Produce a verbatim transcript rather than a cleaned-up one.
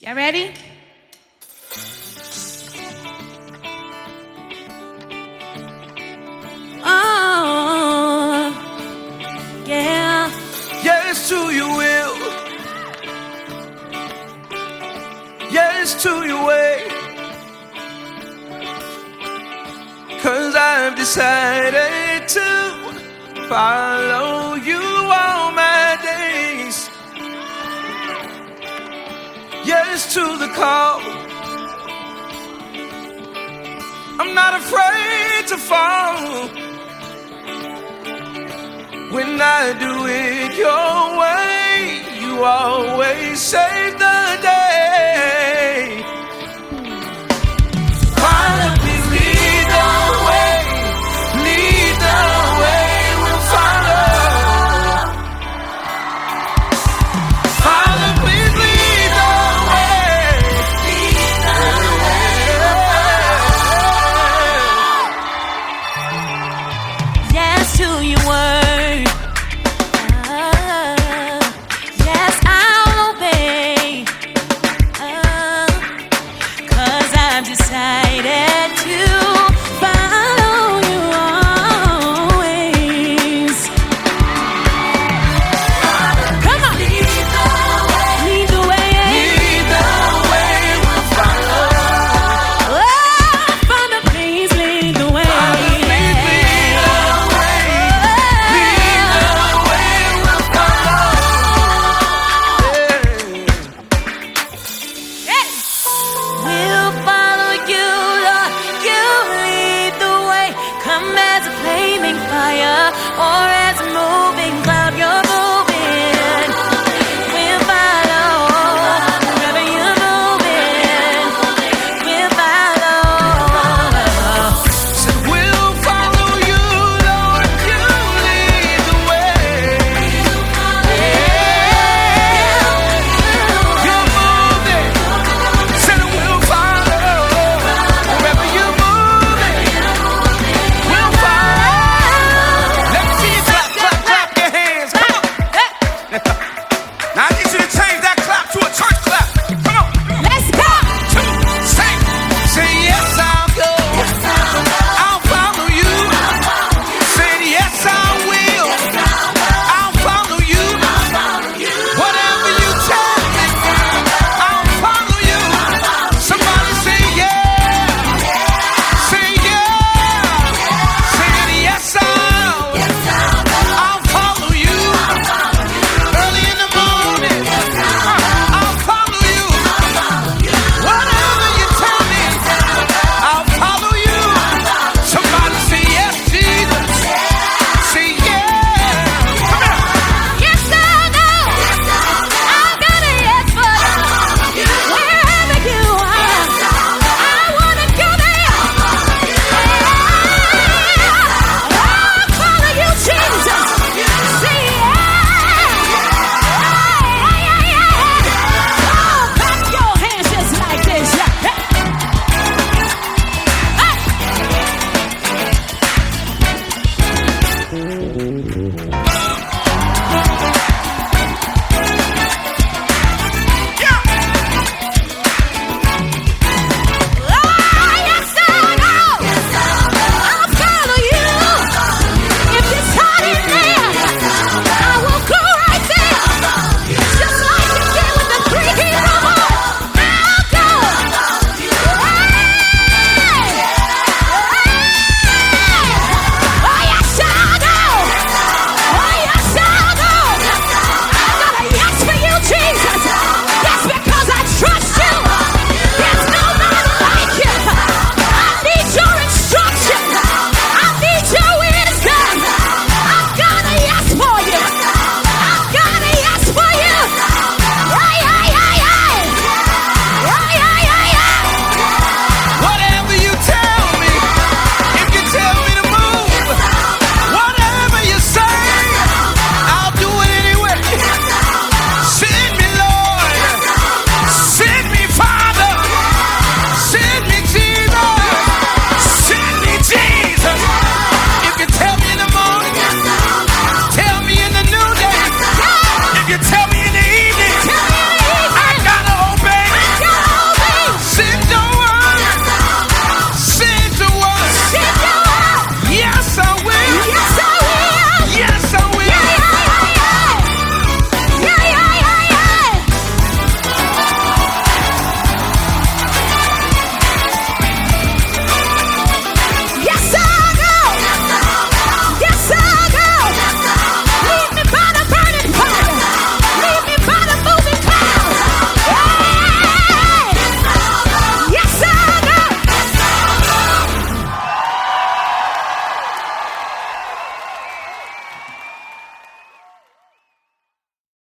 Y'all ready? Oh, yeah. Yes to your will. Yes to your way. 'Cause I've decided to follow you all my days. Yes to the call. I'm not afraid to fall. When I do it your way, you always save the day. Follow me, lead the way, lead the way, we'll follow. Follow me, lead the way, lead the way, we'll follow. Yes to your word. Decided to follow you always. Come on, lead the way, lead the way, lead the way, we'll follow. Oh, Father, please lead the way. Father, please lead the way, lead the way, we'll follow. Yeah. Hey. We'll follow you, Lord. You lead the way. Come as a flaming fire, or